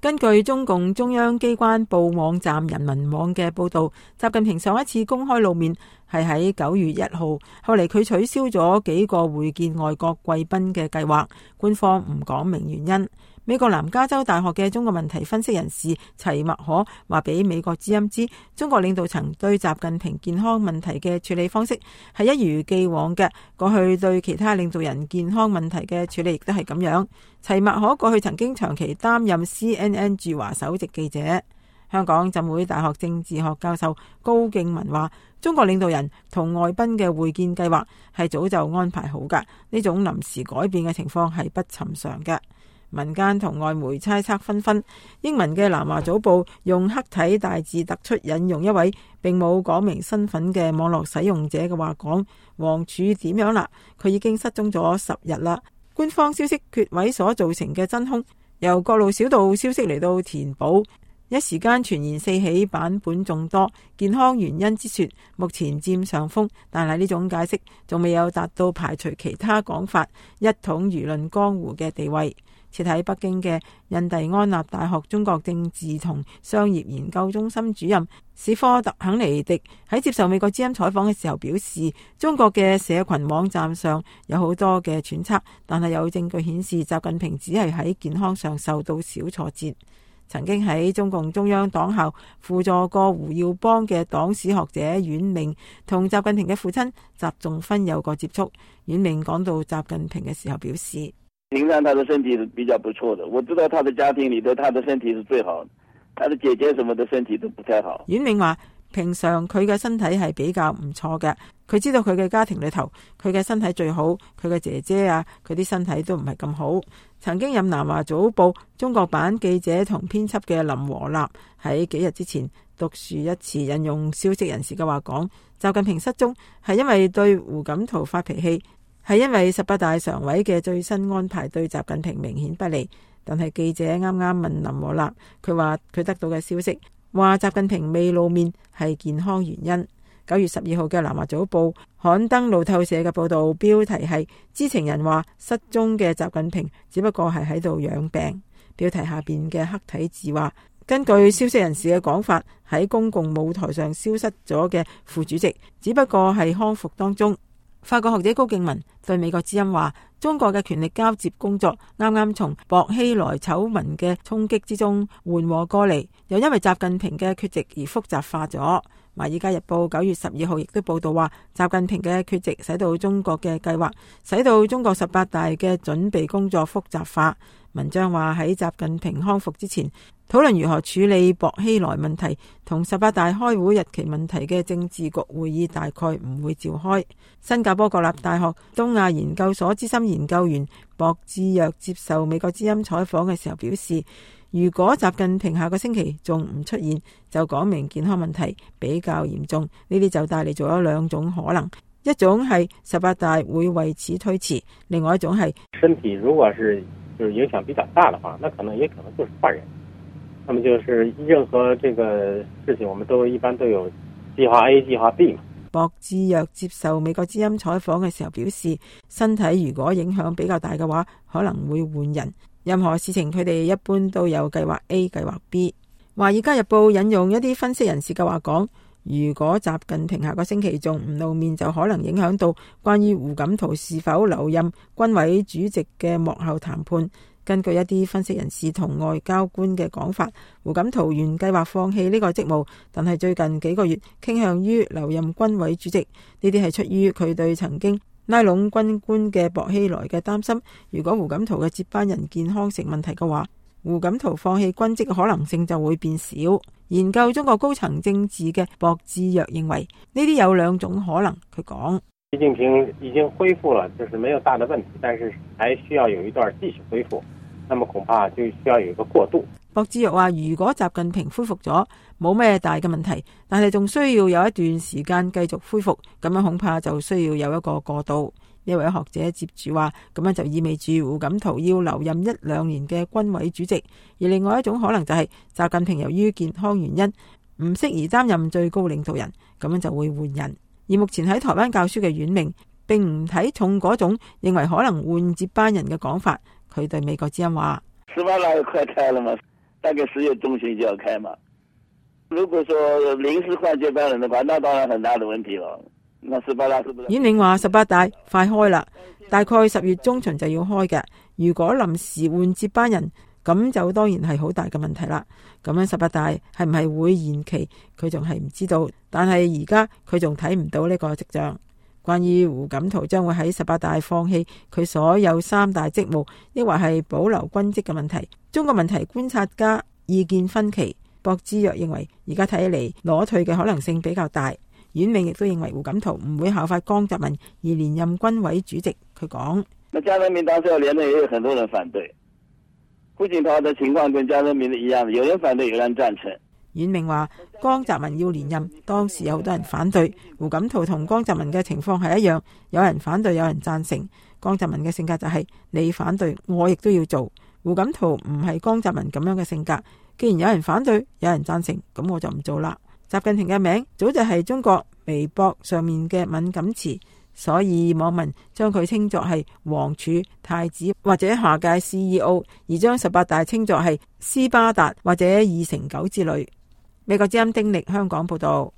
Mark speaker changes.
Speaker 1: 根據中共中央機關報網站人民網嘅報道，習近平上一次公開露面係喺9月1號，後嚟佢取消咗幾個會見外國貴賓嘅計劃，官方唔講明原因。美國南加州大學嘅中國問題分析人士齊默可話俾美國之音知，中國領導層對習近平健康問題嘅處理方式係一如既往嘅，過去對其他領導人健康問題嘅處理亦都係咁樣。齊默可過去曾經長期擔任 CNN 駐華首席記者。香港浸會大學政治學教授高敬文話，中國領導人同外賓嘅會見計劃係早就安排好㗎，呢種臨時改變嘅情況係不尋常嘅。民間同外媒猜測紛紛，英文嘅南華早報用黑體大字突出引用一位並冇講明身份嘅網絡使用者嘅話講：王儲點樣啦？佢已經失蹤咗10日啦。官方消息缺位所造成嘅真空，由各路小道消息嚟到填補，一時間傳言四起，版本眾多。健康原因之說目前佔上風，但係呢種解釋仲未有達到排除其他講法一統輿論江湖嘅地位。設喺北京嘅印第安納大學中國政治同商業研究中心主任史科特肯尼迪喺接受美國之音採訪嘅時候表示，中國嘅社群網站上有好多嘅揣測，但係有證據顯示習近平只係喺健康上受到小挫折。曾經喺中共中央黨校輔助過胡耀邦嘅黨史學者阮明同習近平嘅父親習仲勳有過接觸。阮明講到習近平嘅時候表示，
Speaker 2: 平常他的身體是比較不錯的，我知道他的家庭裏頭他的身體是最好的，他的姐姐什麼的身體都不太好。
Speaker 1: 阮明話平常佢嘅身體係比較唔錯嘅，佢知道佢嘅家庭裏頭佢嘅身體最好，佢嘅姐姐啊佢啲身體都唔係咁好。曾經任南華早報中國版記者同編輯嘅林和立喺幾日之前獨樹一詞引用消息人士嘅話講，習近平失蹤係因為對胡錦濤發脾氣，係因為18大常委嘅最新安排對習近平明顯不利。但係記者啱啱問林和立，佢話佢得到嘅消息話習近平未露面係健康原因。9月12號嘅南華早報刊登路透社嘅報道，標題係知情人話失蹤嘅習近平只不過係喺度養病。標題下邊嘅黑體字話，根據消息人士嘅講法，喺公共舞台上消失咗嘅副主席只不過係康復當中。法國學者高敬文對美國之音話，中國嘅權力交接工作啱啱從薄熙來醜聞嘅衝擊之中緩和過嚟，又因為習近平嘅缺席而複雜化咗。華爾街日報9月12號亦都報道話，習近平嘅缺席使到中國嘅計劃，使到中國18大嘅準備工作複雜化。文章話喺習近平康復之前，討論如何處理薄熙來問題同18大開會日期問題嘅政治局會議大概唔會召開。新加坡國立大學東亞研究所資深研究員薄志若接受美國之音採訪嘅時候表示，如果習近平下個星期仲唔出現，就講明健康問題比較嚴重。呢啲就帶嚟咗兩種可能，一種係18大會為此推遲，另外一種係
Speaker 3: 身體如果是就是影響比較大的話，那可能也可能就是換人。那麼就是任何這個事情，我們一般都有計劃 A、計劃 B 嘛。
Speaker 1: 薄志若接受美國之音採訪嘅時候表示，身體如果影響比較大嘅話，可能會換人。任何事情佢哋一般都有計劃 A、計劃 B。華爾街日報引用一啲分析人士嘅話講，如果習近平下個星期仲唔露面，就可能影響到關於胡錦濤是否留任軍委主席嘅幕後談判。根據一啲分析人士同外交官嘅講法，胡錦濤原計劃放棄呢個職務，但係最近幾個月傾向於留任軍委主席。呢啲係出於佢對曾經拉攏軍官嘅薄熙來嘅擔心。如果胡錦濤嘅接班人健康成問題嘅話，胡錦濤放棄軍職嘅可能性就會變少。研究中國高層政治嘅薄志若認為，呢啲有兩種可能。佢講，
Speaker 3: 習近平已經恢復了，就是沒有大的問題，但是還需要有一段繼續恢復，那麼恐怕就需要有一個過渡。
Speaker 1: 薄志若話，如果習近平恢復咗，冇咩大嘅問題，但係仲需要有一段時間繼續恢復，咁樣恐怕就需要有一個過渡。呢位學者接住話，咁樣就意味住胡錦濤要留任1-2年嘅軍委主席，而另外一種可能就係習近平由於健康原因唔適宜擔任最高領導人，咁樣就會換人。而目前喺台灣教書嘅阮明並唔睇重嗰種認為可能換接班人嘅講法。佢對美國之音話：18大快開了嗎？
Speaker 2: 大概10月中旬就要開嘛。如果說臨時換接班人的話，那當然很大的問題了。那18大是不是？
Speaker 1: 阮永話18大快開啦，大概10月中旬就要開嘅。如果臨時換接班人，咁就當然係好大嘅問題啦。咁樣18大係唔係會延期，佢仲係唔知道。但係而家佢仲睇唔到呢個跡象。關於胡錦濤將會喺18大放棄佢所有3大職務，抑或係保留軍職嘅問題，中國問題觀察家意見分歧。博之若認為，而家睇嚟裸退嘅可能性比較大。阮永亦都認為胡錦濤唔會效法江澤民而連任軍委主席。佢講：
Speaker 2: 那江澤民當時要連任，也有很多人反對。胡錦濤的情況跟江澤民的一樣，有人反對，有人贊成。
Speaker 1: 阮永話江澤民要連任，當時有好多人反對。胡錦濤同江澤民嘅情況係一樣，有人反對，有人贊成。江澤民嘅性格就係你反對，我亦都要做。胡錦濤唔係江澤民咁樣嘅性格，既然有人反對，有人贊成，咁我就唔做啦。習近平嘅名早就係中國微博上面嘅敏感詞，所以網民將佢稱作係王儲、太子或者下屆 CEO， 而將18大稱作係斯巴達或者2成9之類。美國之音丁力香港報道。